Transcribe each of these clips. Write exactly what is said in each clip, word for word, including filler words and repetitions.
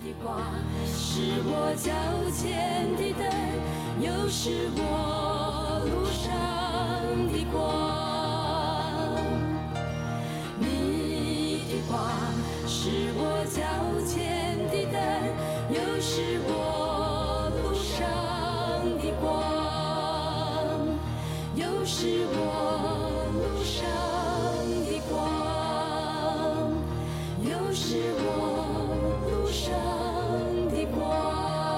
的光是我脚前的灯，又是我路上的光。你的光是我脚前的灯，又是我路上的光，又是我路上的光，又是我路上的光。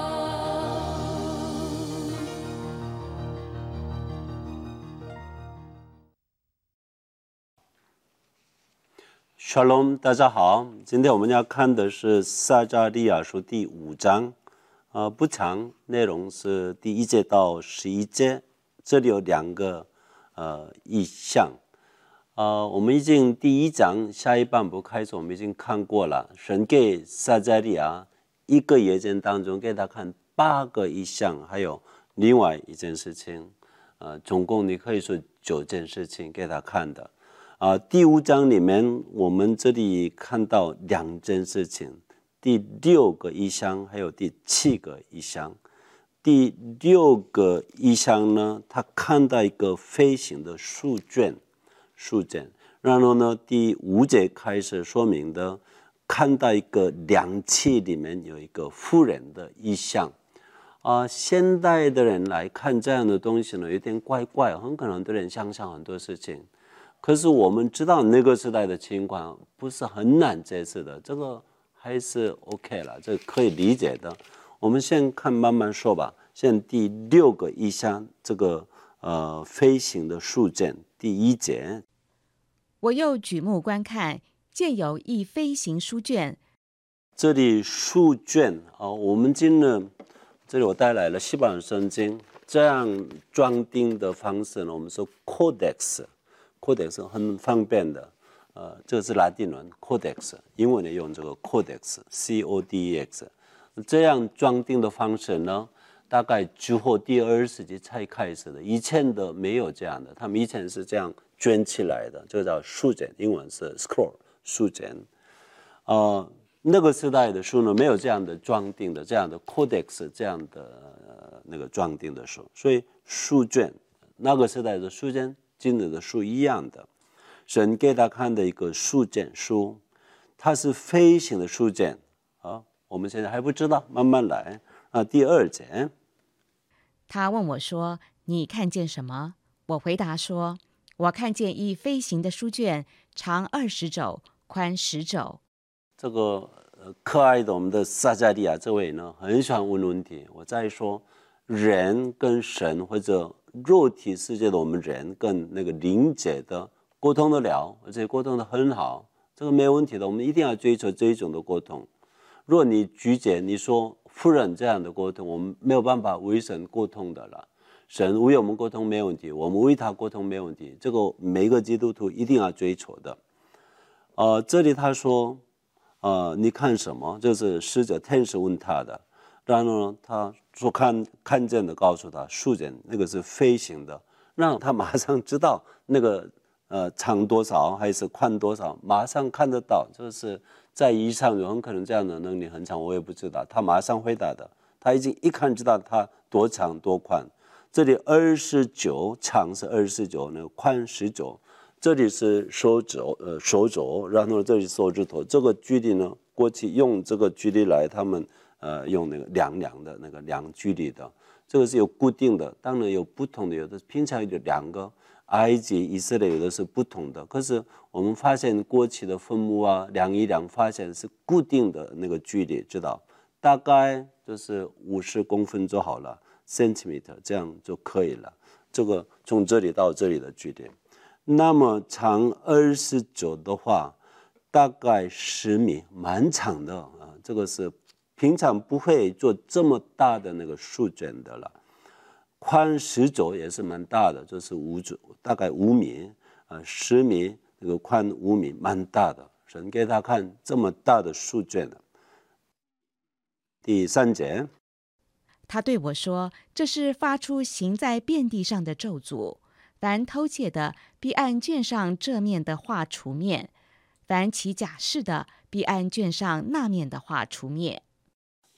Shalom， 大家好。今天我们要看的是撒迦利亚书第五章，呃，不长，内容是第一节到十一节。这里有两个呃意象，呃，我们已经第一章下一半部开始，我们已经看过了。神给撒迦利亚一个夜间当中给他看八个意象，还有另外一件事情，呃，总共你可以说九件事情给他看的。啊、呃，第五章里面，我们这里看到两件事情，第六个异象，还有第七个异象。第六个异象呢，他看到一个飞行的书卷，书卷。然后呢，第五节开始说明的，看到一个量器里面有一个妇人的异象。啊、呃，现代的人来看这样的东西呢，有点怪怪，很可能很多人想象很多事情。可是我们知道那个时代的情况不是很难解释的，这个还是 OK 了，这个可以理解的。我们先看慢慢说吧。现在第六个意象，这个呃飞行的书卷，第一节。 我又举目观看，见有一飞行书卷。 这里书卷啊、呃，我们今呢，这里我带来了西班牙圣经，这样装订的方式呢，我们说 codex。codex 很方便的，呃，这个是拉丁文 codex， 英文也用这个 codex，c o d e x。这样装订的方式呢，大概之后第二世纪才开始的，以前的没有这样的，他们以前是这样卷起来的，这个叫书卷，英文是 scroll 书卷。呃，那个时代的书呢，没有这样的装订的，这样的 codex 这样的、呃、那个装订的书，所以书卷那个时代的书卷。今日的书一样的，神给他看的一个书卷书，它是飞行的书卷啊。我们现在还不知道，慢慢来啊。第二节， 他问我说：“你看见什么？”我回答说：“我看见一飞行的书卷，长二十肘，宽十肘。” 这个、呃、可爱的我们的撒迦利亚这位呢，很喜欢问问题。我再说，人跟神或者肉体世界的我们人跟那个灵界的沟通得了，而且沟通得很好，这个没有问题的。我们一定要追求这一种的沟通。如果你拒绝，你说夫人这样的沟通，我们没有办法为神沟通的了。神为我们沟通没有问题，我们为他沟通没有问题，这个每个基督徒一定要追求的。呃，这里他说，呃，你看什么？这是使者天使问他的。然后呢，他所看看见的告诉他，书卷那个是飞行的，让他马上知道那个呃长多少还是宽多少，马上看得到。就是在以上有很可能这样的能力很强，我也不知道，他马上回答的，他已经一看知道它多长多宽。这里二十九，长是二十九，那个宽十九。这里是手指呃手肘，然后这里手指头，这个距离呢，过去用这个距离来他们。呃，用那个量量的那个量距离的，这个是有固定的，当然有不同的，有的平常有两个，埃及、以色列有的是不同的。可是我们发现过去的坟墓啊，量一量，发现是固定的那个距离，知道大概就是五十公分就好了 ，centimeter 这样就可以了。这个从这里到这里的距离，那么长二十九的话，大概十米，蛮长的啊，这个是。平常不会做这么大的那个书卷的了，宽十肘也是蛮大的，就是五肘，大概五米，呃，十米那个宽五米，蛮大的。神给他看这么大的书卷的。第三节， 他对我说：“这是发出行在遍地上的咒诅，凡偷窃的，必按卷上这面的画除灭；凡起假誓的，必按卷上那面的画除灭。”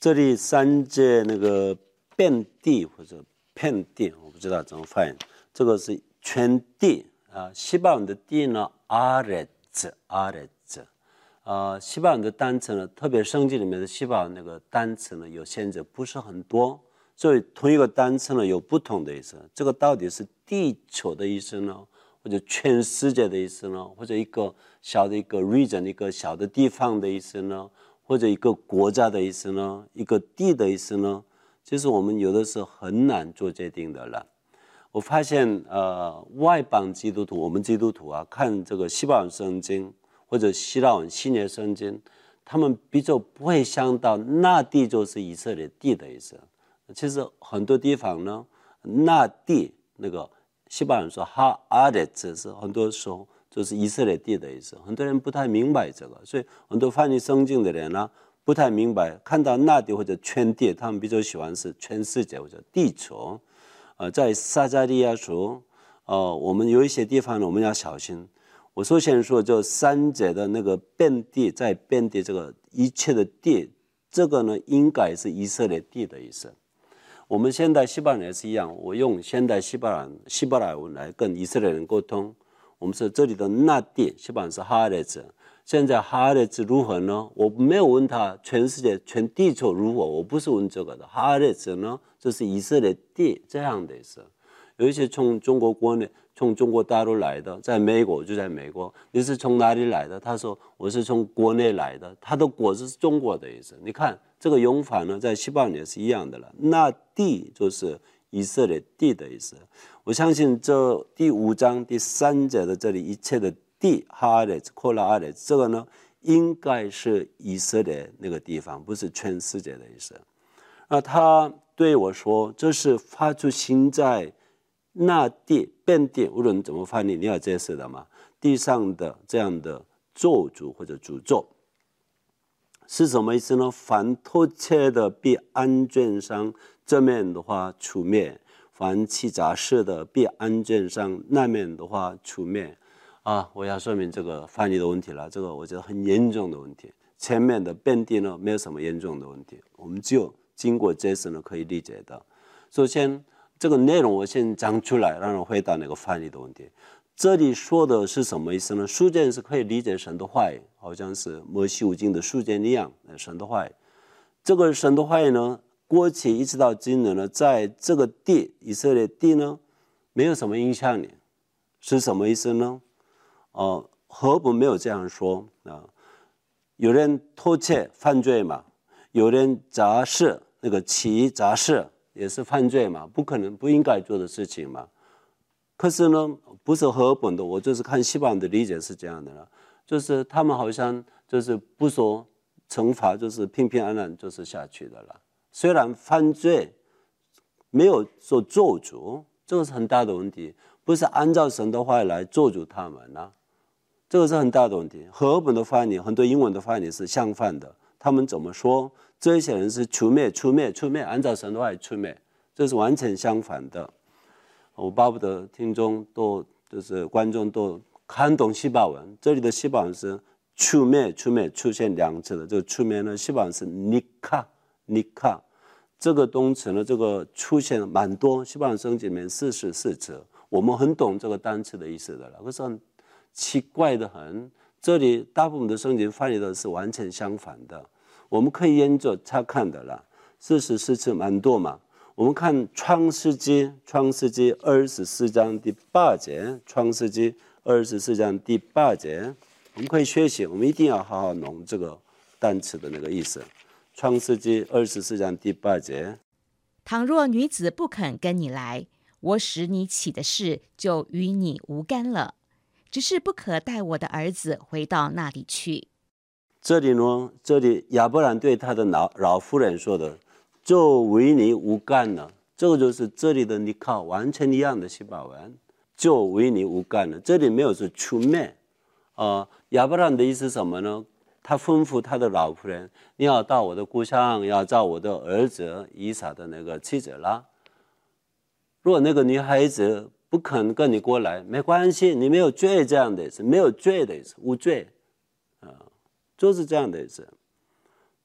这里三节那个遍地或者遍地，我不知道怎么翻译。这个是全地啊，西班牙的地呢，阿列兹，阿列兹。啊，西班牙的单词呢，特别圣经里面的西班牙那个单词呢，有限制，不是很多。所以同一个单词呢有不同的意思，这个到底是地球的意思呢，或者全世界的意思呢，或者一个小的一个 region 一个小的地方的意思呢，或者一个国家的意思呢，一个地的意思呢？其实我们有的时候很难做决定的了。我发现呃，外邦基督徒，我们基督徒啊，看这个西班牙圣经或者希腊文新约圣经，他们比较不会想到那地就是以色列地的意思。其实很多地方呢，那地那个西班牙人说哈阿列兹是很多时候就是以色列地的意思，很多人不太明白这个，所以很多翻译圣经的人呢不太明白，看到那地或者全地，他们比较喜欢是全世界或者地球。呃，在撒迦利亚书，呃，我们有一些地方呢我们要小心。我首先说，就三节的那个遍地，在遍地这个一切的地，这个呢应该是以色列地的意思。我们现代西班牙也是一样，我用现代西班牙西班牙文来跟以色列人沟通。我们说这里的那地，西班牙是哈列兹。现在哈列兹如何呢？我没有问他全世界全地球如何，我不是问这个的。哈列兹呢，就是以色列地这样的意思。有一些从中国国内、从中国大陆来的，在美国就在美国。你是从哪里来的？他说我是从国内来的。他的国是中国的意思。你看这个用法呢，在西班牙也是一样的了。那地就是以色列地的意思。我相信这第五章第三节的这里一切的地哈列兹、科拉阿列兹，这个呢应该是以色列那个地方，不是全世界的意思。那他对我说，这是发出行在那地遍地，无论怎么翻译，你要解释的嘛。地上的这样的咒诅或者诅咒是什么意思呢？凡偷窃的必安卷上这面的话除灭，凡欺诈事的必安卷上那面的话除灭。啊，我要说明这个翻译的问题了，这个我觉得很严重的问题。前面的遍地呢没有什么严重的问题，我们只有经过解释呢可以理解的。首先这个内容我先讲出来，让人回答那个翻译的问题。这里说的是什么意思呢？书卷是可以理解神的话语，好像是摩西五经的书卷一样，神的话语。这个神的话语呢，过去一直到今日呢，在这个地以色列地呢，没有什么影响力，是什么意思呢？呃，何不没有这样说啊？有人偷窃犯罪嘛，有人诈事，那个欺诈事也是犯罪嘛，不可能不应该做的事情嘛。可是呢，不是和本的，我就是看西方的理解是这样的了，就是他们好像就是不说惩罚，就是平平安安就是下去的了。虽然犯罪没有说咒诅，这个是很大的问题，不是按照神的话来咒诅他们啊。这个是很大的问题。和本的翻译，很多英文的翻译是相反的。他们怎么说？这些人是除灭、除灭、除灭，按照神的话除灭，这是完全相反的。我巴不得听众都就是观众都看懂西班牙文。这里的西班牙文是除灭、除灭出现两次的。这个除灭呢，西班牙文是尼卡、尼卡。这个动词呢，这个出现蛮多，西班牙圣经里面四十四次。我们很懂这个单词的意思的了，可是很奇怪的很，这里大部分的圣经翻译的是完全相反的。我们可以研究查看的了，四十四次蛮多嘛。我们看创世纪，创世纪二十四章第八节，创世纪二十四章第八节，我们可以学习，我们一定要好好弄这个单词的那个意思。创世纪二十四章第八节， 倘若女子不肯跟你来，我使你起的事就与你无干了，只是不可带我的儿子回到那里去。 这里呢，这里亚伯兰对他的老老妇人说的，就与你无干了。这个就是这里的尼卡完全一样的西班牙文，就与你无干了。这里没有说除灭。呃，亚伯兰的意思是什么呢？他吩咐他的老妇人，你要到我的故乡，要找我的儿子以撒的那个妻子啦。如果那个女孩子不肯跟你过来，没关系，你没有罪，这样的意思，没有罪的意思，无罪，啊、呃，就是这样的意思。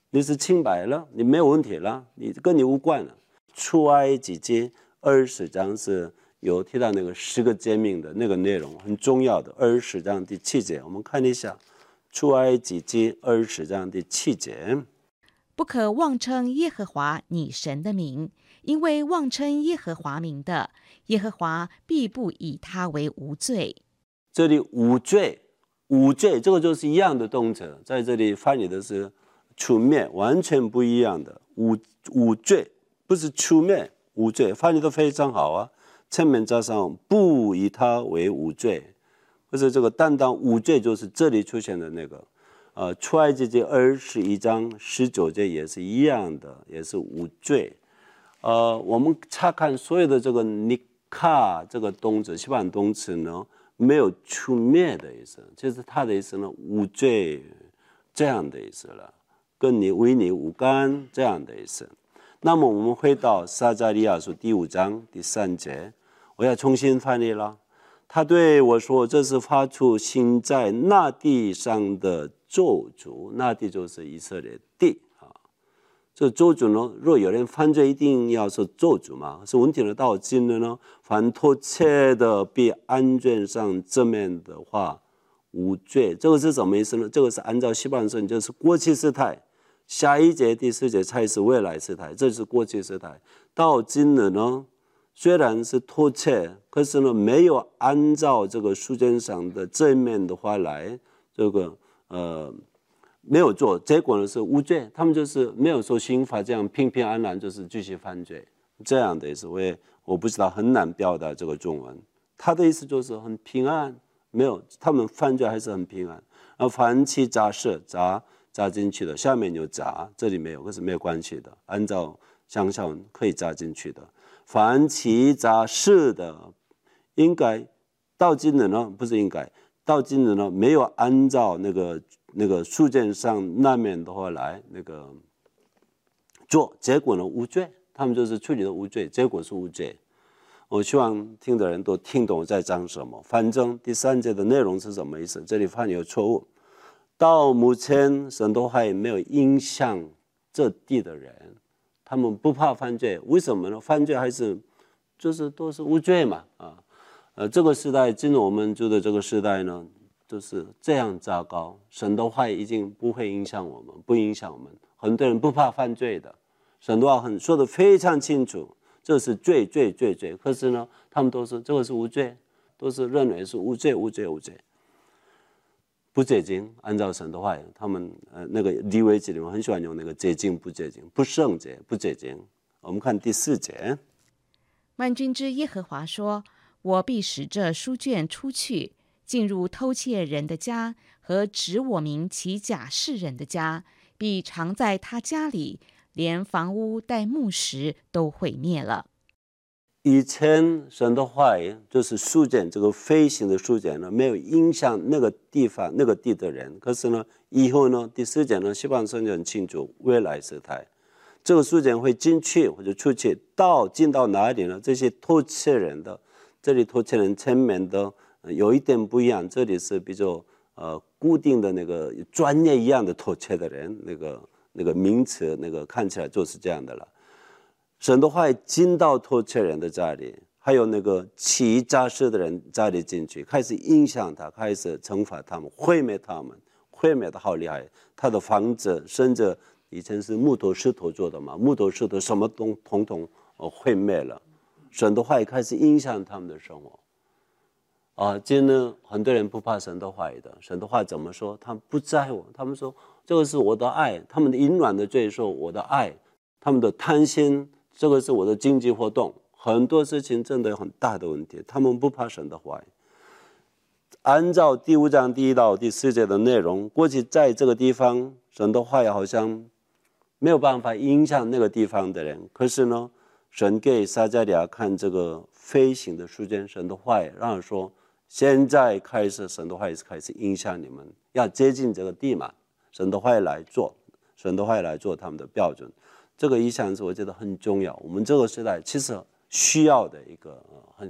你是清白了，你没有问题了，你跟你无关了。出埃及记二十章是有提到那个十个诫命的那个内容，很重要的。二十章第七节，我们看一下出埃及记二十章第七节。 不可妄称耶和华你神的名，因为妄称耶和华名的，耶和华必不以他为无罪。 这里无罪，无罪，这个就是一样的动词，在这里翻译的是除灭，完全不一样的。无无罪不是除灭，无罪翻译的非常好啊。前面加上不以他为无罪，可是这个单单无罪就是这里出现的那个。呃，出埃及记二十一章十九节也是一样的，也是无罪。呃，我们查看所有的这个尼卡这个动词，西班牙动词呢，没有除灭的意思，就是它的意思呢，无罪这样的意思了，跟你为你无干这样的意思。那么我们回到撒迦利亚书第五章第三节，我要重新翻译了。他对我说：“这是发出行在那地上的咒诅，那地就是以色列地啊。这咒诅呢，若有人犯罪，一定要受咒诅嘛。可是问题呢，到今日呢，凡偷窃的比案卷上正面的话无罪。这个是什么意思呢？这个是按照西班牙圣经，就是过去时态。下一节第四节才是未来时态，这是过去时态。到今日呢，虽然是偷窃，可是呢，没有按照这个书卷上的正面的话来，这个呃没有做，结果呢是无罪。他们就是没有受刑罚，这样平平安安就是继续犯罪，这样的意思。我也我不知道，很难表达这个中文。他的意思就是很平安，没有他们犯罪还是很平安。然后凡其杂事杂。扎进去的，下面有扎，这里没有，可是没有关系的。按照想象可以扎进去的。凡其杂事的，应该到今日呢，不是应该到今日呢，没有按照那个那个书卷上那面的话来那个做，结果呢无罪，他们就是处理的无罪，结果是无罪。我希望听的人都听懂我在讲什么。反正第三节的内容是什么意思？这里翻译有错误。到目前，神都还没有影响这地的人，他们不怕犯罪，为什么呢？犯罪还是就是都是无罪嘛，啊，呃，这个时代进入我们住的这个时代呢，就是这样糟糕，神的话已经不会影响我们，不影响我们，很多人不怕犯罪的，神的话很说得非常清楚，这是罪罪罪罪，可是呢，他们都是这个是无罪，都是认为是无罪无罪无罪。不洁净，按照神的话，他们呃那个利未记里面很喜欢用那个洁净不洁净，不圣洁不洁净。我们看第四节， 万军之耶和华说：“我必使这书卷出去，进入偷窃人的家和指我名起假示人的家，必藏在他家里，连房屋带木石都毁灭了。” 以前神的话语就是书卷，这个飞行的书卷呢，没有影响那个地方那个地的人。可是呢，以后呢，第四节呢，西方圣经很清楚未来时态，这个书卷会进去或者出去，到进到哪里呢？这些偷窃人的，这里偷窃人前面的、呃、有一点不一样，这里是比较呃固定的那个专业一样的偷窃的人，那个那个名词，那个看起来就是这样的了。神的话进到偷窃人的家里，还有那个起诈事的人家里进去，开始影响他，开始惩罚他们，毁灭他们，毁灭的好厉害。他的房子甚至以前是木头石头做的嘛，木头石头什么东统统毁灭了。神的话也开始影响他们的生活。啊，今天很多人不怕神的话语的，神的话怎么说？他们不在乎，他们说这个是我的爱，他们的淫乱的罪说我的爱，他们的贪心。这个是我的经济活动，很多事情真的有很大的问题，他们不怕神的话语。按照第五章第一到第四节的内容，过去在这个地方，神的话语好像没有办法影响那个地方的人。可是呢，神给撒迦利亚看这个飞行的书卷，神的话语让他说，现在开始神的话语开始影响你们，要接近这个地嘛，神的话语来做，神的话语来做他们的标准。这个意向是我觉得很重要，我们这个时代其实需要的一个很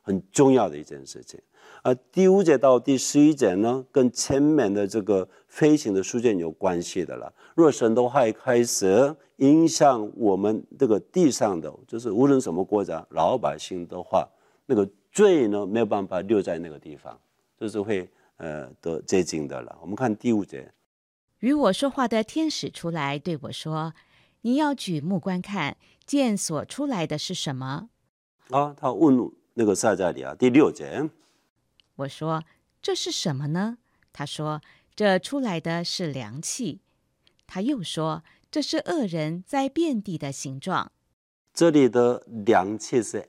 很重要的一件事情。而第五节到第十一节呢，跟前面的这个飞行的书卷有关系的了。若神的话开始影响我们这个地上的，就是无论什么国家老百姓的话，那个罪呢没有办法留在那个地方，就是会呃得接近的了。我们看第五节， 与我说话的天使出来对我说：“你要举目观看，见所出来的是什么？” 啊，他问那个撒迦利亚，第六节。 我说：“这是什么呢？”他说：“这出来的是凉气。”他又说：“这是恶人在遍地的形状。” 这里的凉气是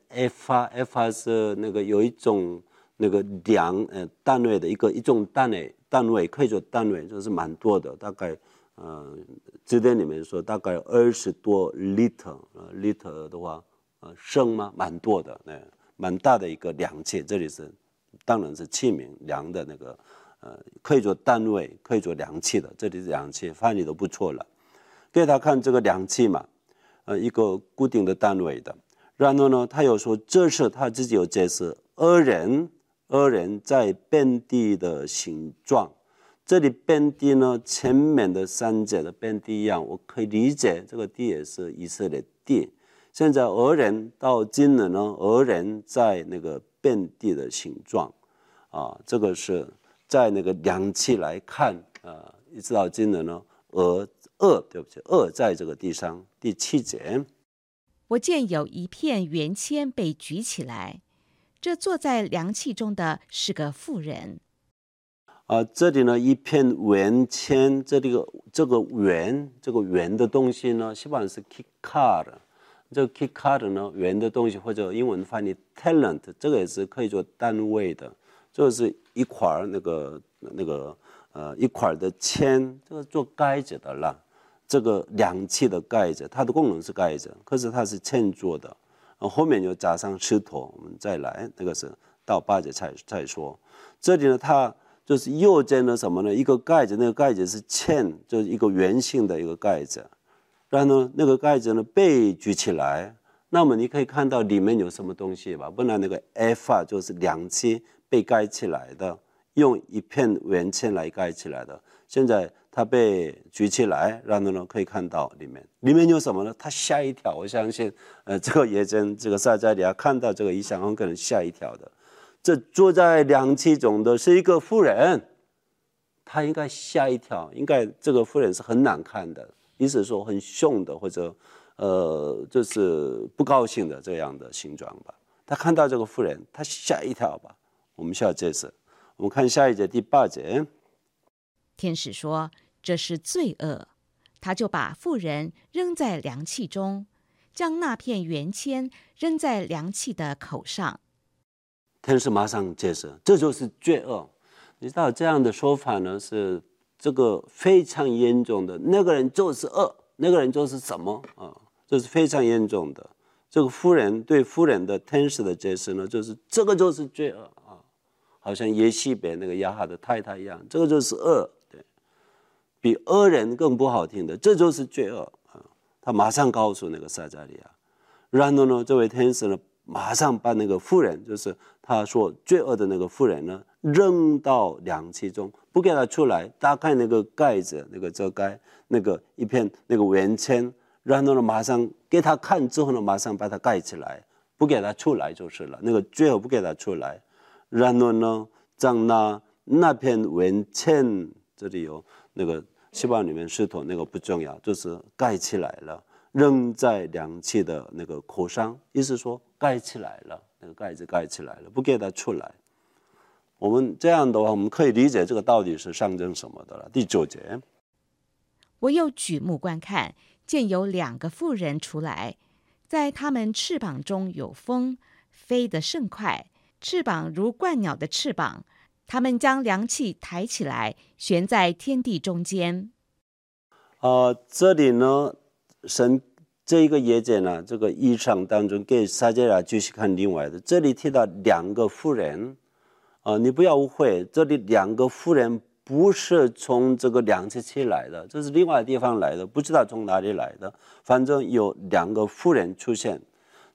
F，F 是那个有一种那个量呃单位的一个一种单位单位可以说单位就是蛮多的，大概呃字典里面说大概二十多 liter， 呃 liter 的话呃升吗？蛮多的，那蛮大的一个量气，这里是。当然是器皿量的那个，呃，可以做单位，可以做量器的。这里是量器，翻译都不错了。给他看这个量器嘛，呃，一个固定的单位的。然后呢，他又说这是他自己有解释，恶人，恶人在遍地的形状。这里遍地呢，前面的三节的遍地一样，我可以理解这个地也是以色列地。现在恶人到今了呢，恶人在那个遍地的形状，啊，这个是在那个量器来看，啊，一直到今了呢，恶恶对不起，恶在这个地上。第七节， 我见有一片圆签被举起来，这坐在量器中的是个妇人。 啊，这里呢一片圆签，这里个这个圆这个圆的东西呢，希望是 kikar。这个 kikar 呢，圆的东西或者英文翻译 talent， 这个也是可以做单位的。这个是一块那个那个呃一块的铅，这个做盖子的啦。这个量器的盖子，它的功能是盖子，可是它是铅做的。后面又加上石头，我们再来那个是到八节才才说。这里呢，它就是右肩的什么呢？一个盖子，那个盖子是铅，就是一个圆形的一个盖子。然后呢，那个盖子呢被举起来，那么你可以看到里面有什么东西吧？不然那个 F 啊就是量器被盖起来的，用一片圆铅来盖起来的。现在它被举起来，然后呢可以看到里面，里面有什么呢？他吓一跳，我相信，呃，这个耶真这个撒迦利亚看到这个异象，很可能吓一跳的。这坐在量器中的是一个妇人，他应该吓一跳，应该这个妇人是很难看的。意思是说很凶的，或者呃，就是不高兴的这样的形状吧。他看到这个妇人，他吓一跳吧。我们需要解释。我们看下一节第八节。 天使说：“这是罪恶。”他就把妇人扔在量器中，将那片圆签扔在量器的口上。 天使马上解释，这就是罪恶。你知道这样的说法呢是。这个非常严重的，那个人就是恶，那个人就是什么啊？这是非常严重的。这个妇人对妇人的天使的解释呢，就是这个就是罪恶啊，好像耶西别那个亚哈的太太一样，这个就是恶，对，比恶人更不好听的，这就是罪恶啊。他马上告诉那个撒迦利亚，然后呢，这位天使呢，马上把那个妇人，就是他说罪恶的那个妇人呢，扔到量器中。不给他出来，打开那个盖子，那个遮盖，那个一片那个圆签，然后呢，马上给他看之后呢，马上把它盖起来，不给他出来就是了。那个最后不给他出来，然后呢，将那那片圆签，这里有那个希伯来里面石头，那个不重要，就是盖起来了，扔在量器的那个口上，意思说盖起来了，那个盖子盖起来了，不给他出来。我们这样的话，我们可以理解这个到底是象征什么的了。第九节， 我又举目观看，见有两个妇人出来，在他们翅膀中有风，飞得甚快，翅膀如鹳鸟的翅膀。他们将量器抬起来，悬在天地中间。 呃，这里呢，神这一个夜间呢，这个异象当中给撒迦利亚继续看另外的，这里提到两个妇人。呃，你不要误会，这里两个妇人不是从这个量器起来的，这是另外地方来的，不知道从哪里来的。反正有两个妇人出现，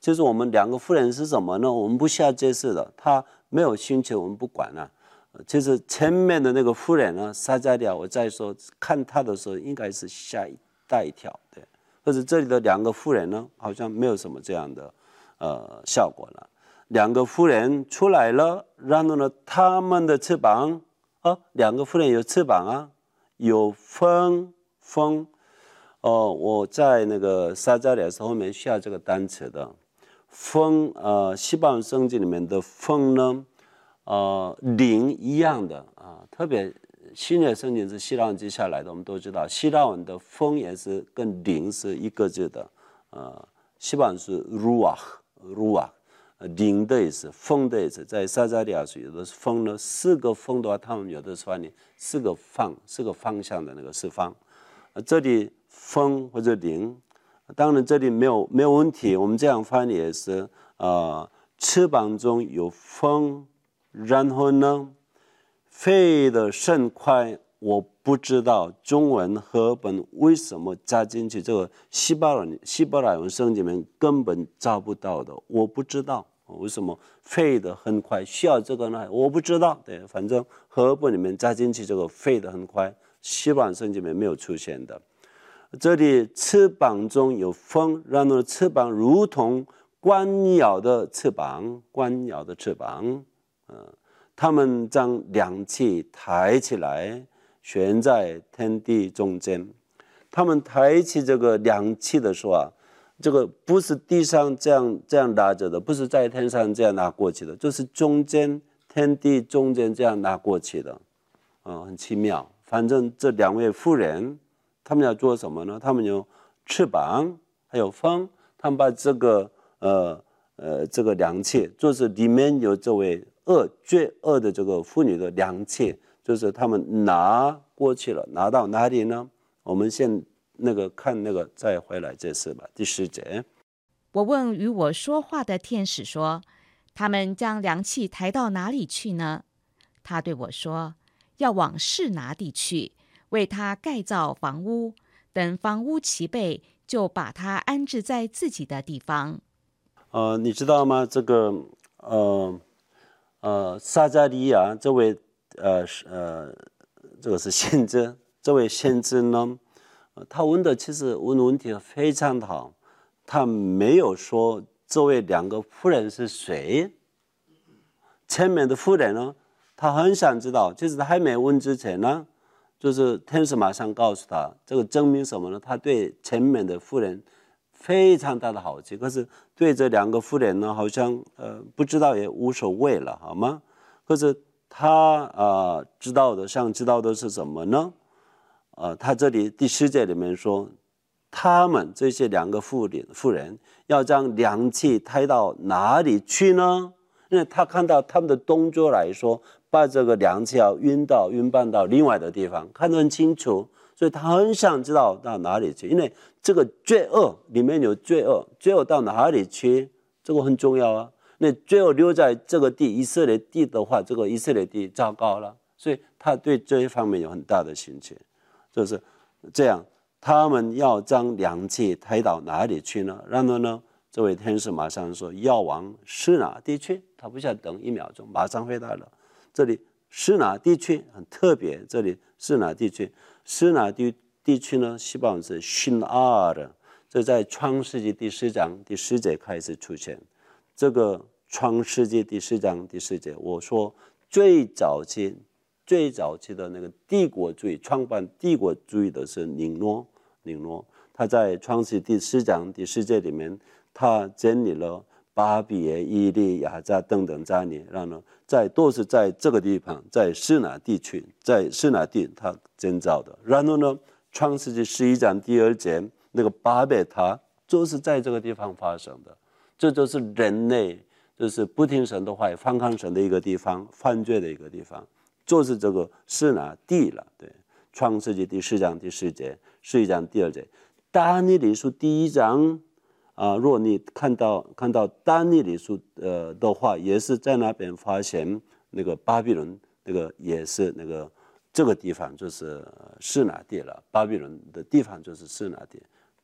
其实我们两个妇人是什么呢？我们不需要解释的，他没有兴趣，我们不管啊。其实前面的那个妇人呢，撒迦利亚，我再说看他的时候，应该是吓一大一跳，对。可是这里的两个妇人呢，好像没有什么这样的呃效果了。两个妇人出来了，然后呢，他们的翅膀，哦，两个妇人有翅膀啊，有风风。哦，我在那个撒迦利亚后面需要这个单词的风，呃，西班牙圣经里面的风呢。呃，灵一样的啊，特别新约圣经是希腊文记下来的，我们都知道希腊文的风也是跟灵是一个字的，呃，西班牙是 ruach，ruach， 灵的意思，风的意思，在撒迦利亚书有的是风呢，四个风的话，他们有的是翻译四个方，四个方向的那个四方，呃，这里风或者灵，当然这里没有没有问题，我们这样翻译也是，呃，翅膀中有风。然后呢，飞得甚快，我不知道中文和本为什么加进去，这个希伯来希伯来文圣经里面根本找不到的，我不知道为什么飞得很快，需要这个呢？我不知道，对，反正和本里面加进去这个飞得很快，希伯来圣经里面没有出现的。这里翅膀中有风，然后翅膀如同观鸟的翅膀，观鸟的翅膀。呃，他们将两翅抬起来，悬在天地中间。他们抬起这个两翅的时候啊，这个不是地上这样这样拿着的，不是在天上这样拿过去的，就是中间天地中间这样拿过去的，呃，很奇妙。反正这两位妇人，他们要做什么呢？他们有翅膀，还有风，他们把这个呃呃这个两翅，就是里面有这位。恶罪恶的这个妇女的两翅，就是他们拿过去了，拿到哪里呢？我们先那个看那个，再回来解释吧。第十节， 我问与我说话的天使说：“他们将两翅抬到哪里去呢？”他对我说：“要往示拿地去，为他盖造房屋，等房屋齐备，就把他安置在自己的地方。” 呃，你知道吗？这个呃。呃，撒迦利亚这位呃呃，这个是先知，这位先知呢，呃、他问的其实问问题非常好，他没有说这位两个妇人是谁，前面的妇人呢，他很想知道，就是他还没问之前呢，就是天使马上告诉他，这个证明什么呢？他对前面的妇人非常大的好奇，可是对这两个妇人呢，好像呃不知道也无所谓了，好吗？可是他呃知道的，想知道的是什么呢？呃，他这里第十节里面说，他们这些两个妇人妇人要将两翅抬到哪里去呢？因为他看到他们的动作来说，把这个两翅要运到运搬到另外的地方，看得很清楚。所以他很想知道到哪里去，因为这个罪恶里面有罪恶，罪恶到哪里去，这个很重要啊。那罪恶留在这个地，以色列地的话，这个以色列地糟糕了，所以他对这一方面有很大的兴趣。就是这样，他们要将两翅抬到哪里去呢？然后呢，这位天使马上说要往示拿地去，他不需要等一秒钟，马上回答了。这里示拿地区很特别，这里示拿地区。示拿地地区呢，西班牙是辛阿尔，这在创世纪第十章第十节开始出现。这个创世纪第十章第十节，我说最早期、最早期的那个帝国主义，创办帝国主义的是宁诺，宁诺，他在创世纪第十章第十节里面，他建立了巴比耶、伊利、亚扎等等家里，然后在都是在这个地方，在示拿地区，在示拿地他建造的。然后呢，创世纪十一章第二节那个巴别塔就是在这个地方发生的。这就是人类就是不听神的话、反抗神的一个地方，犯罪的一个地方，就是这个示拿地了。对，创世纪第十章第十节，十一章第二节，但以理书第一章。啊，如果你看到看到但以理书呃的话，也是在那边发现那个巴比伦，那个也是那个这个地方就是示拿地了。巴比伦的地方就是示拿地，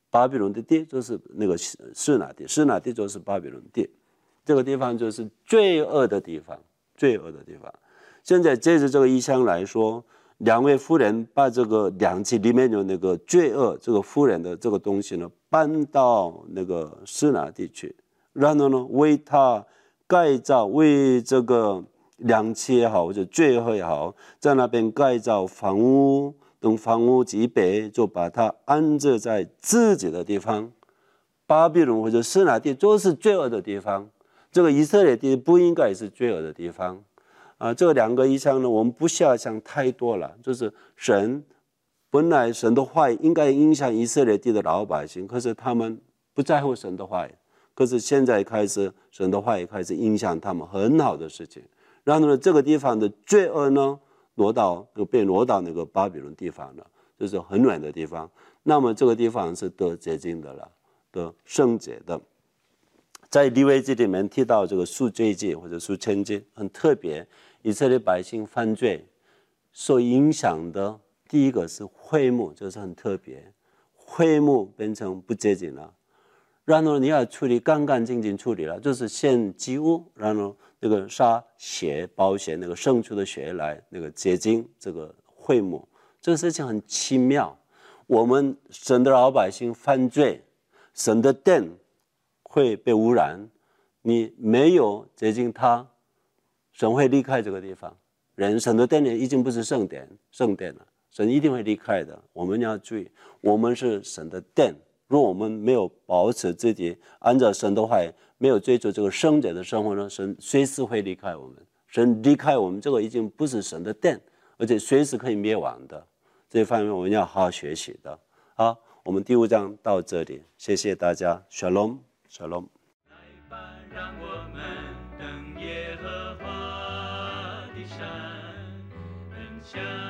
巴比伦的地就是那个示拿地，示拿地就是巴比伦地，这个地方就是罪恶的地方，罪恶的地方。现在借着这个意象来说，两位妇人把这个两器里面有那个罪恶这个妇人的这个东西呢，搬到那个示拿地去，然后呢为他盖造，为这个两器也好或者罪恶也好，在那边盖造房屋，等房屋极北，就把它安置在自己的地方。巴比伦或者示拿地就是罪恶的地方，这个以色列地不应该是罪恶的地方啊。这两个意象呢，我们不需要想太多了，就是神本来神的话应该影响以色列地的老百姓，可是他们不在乎神的话，可是现在开始神的话也开始影响他们，很好的事情。然后呢，这个地方的罪恶呢，挪到被挪到那个巴比伦地方了，就是很远的地方。那么这个地方是得洁净的了，得圣洁的。在利未记里面提到这个赎罪祭或者赎愆祭，很特别。以色列百姓犯罪受影响的第一个是会幕，这是很特别，会幕变成不洁净了。然后你要处理干干净净处理了，就是献祭物，然后那个杀血包血那个牲畜的血来那个洁净这个会幕，这个事情很奇妙。我们神的老百姓犯罪，神的殿会被污染，你没有洁净它，神会离开这个地方。人神的殿已经不是圣殿圣殿了，神一定会离开的。我们要注意，我们是神的殿，如果我们没有保持自己按照神的话，没有追求这个圣洁的生活呢，神随时会离开我们。神离开我们，这个已经不是神的殿，而且随时可以灭亡的。这方面我们要好好学习的。好，我们第五章到这里，谢谢大家 ，Shalom Shalom。 来吧，让我们登耶和华的山，恩强。